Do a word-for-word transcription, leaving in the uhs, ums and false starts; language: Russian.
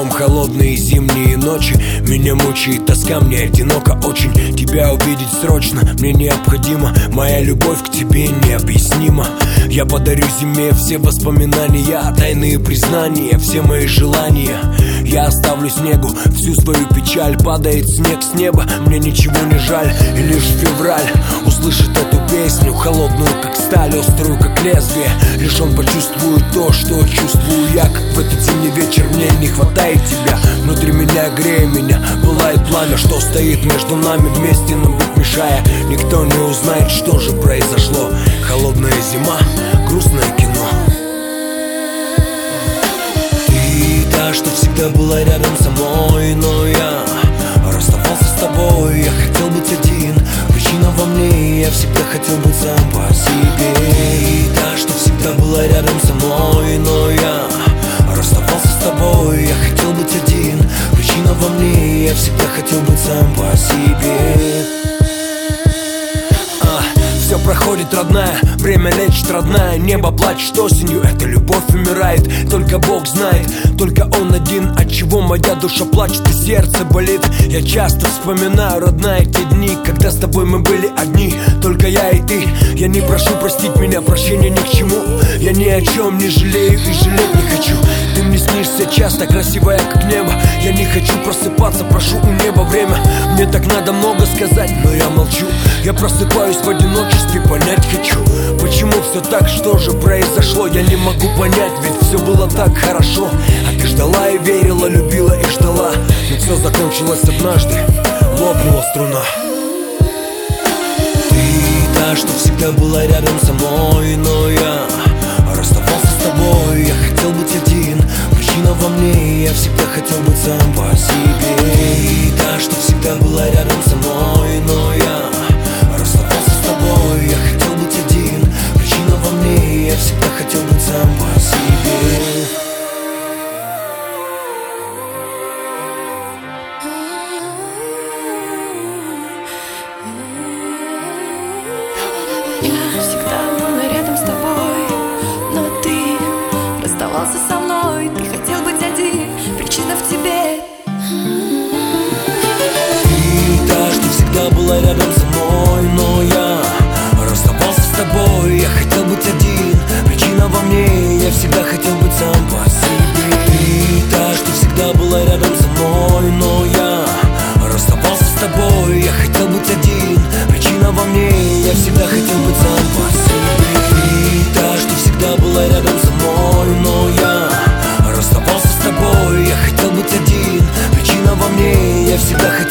днем холодные зимние ночи. Меня мучает тоска, мне одиноко очень. Тебя увидеть срочно, мне необходимо. Моя любовь к тебе необъяснима. Я подарю зиме все воспоминания, тайные признания, все мои желания. Я оставлю снегу всю свою печаль. Падает снег с неба, мне ничего не жаль. И лишь февраль услышит эту песню, холодную как сталь, острую как лезвие. Лишь он почувствует то, что чувствую я. Как в этот зимний вечер мне не хватает тебя. Внутри меня, грея меня, пылает пламя, что стоит между нами, вместе нам быть мешая. Никто не узнает, что же произошло. Холодная зима, грустное кино. Ты та, что всегда была рядом со мной, но я расставался с тобой. Я хотел быть один, причина во мне. Я всегда хотел быть сам по себе. Ты та, что всегда была рядом со мной, но я расставался с тобой. Я хотел быть один, причина во мне. Я всегда хотел быть сам по себе. Все проходит, родная, время лечит, родная. Небо плачет осенью, эта любовь умирает. Только Бог знает, только Он один, от чего моя душа плачет и сердце болит. Я часто вспоминаю, родная, те дни, когда с тобой мы были одни, только я и ты. Я не прошу простить меня, прощения ни к чему. Я ни о чем не жалею и жалеть не хочу. Ты мне снишься часто, красивая как небо. Я не хочу просыпаться, прошу у неба время. Мне так надо много сказать, но я молчу. Я просыпаюсь в одиночестве, понять хочу, почему все так, что же произошло. Я не могу понять, ведь все было так хорошо. А ты ждала и верила, любила и ждала. Но все закончилось однажды, лопнула струна. Ты та, что всегда была рядом со мной, но я расставался с тобой. Я хотел быть один, причина во мне. Я всегда хотел быть сам по себе. Ты та, что всегда была рядом со мной, но я расставался с тобой. Я хотел быть один, причина во мне. Я всегда хотел быть сам по себе. Я всегда была рядом с тобой, но ты расставался со мной. Ты хотел быть один, причина в тебе. Ты та, что всегда была рядом со мной, но я расставался с тобой. Я хотел быть один, причина во мне. Я всегда хотел быть сам по себе. Ты та, что всегда была рядом со мной, но я расставался с тобой. Я хотел быть один, причина во мне. Я всегда хотел быть сам по себе. Ты та, что всегда была рядом со мной, но я расставался с тобой. Я хотел быть один, причина во мне. Я всегда хотел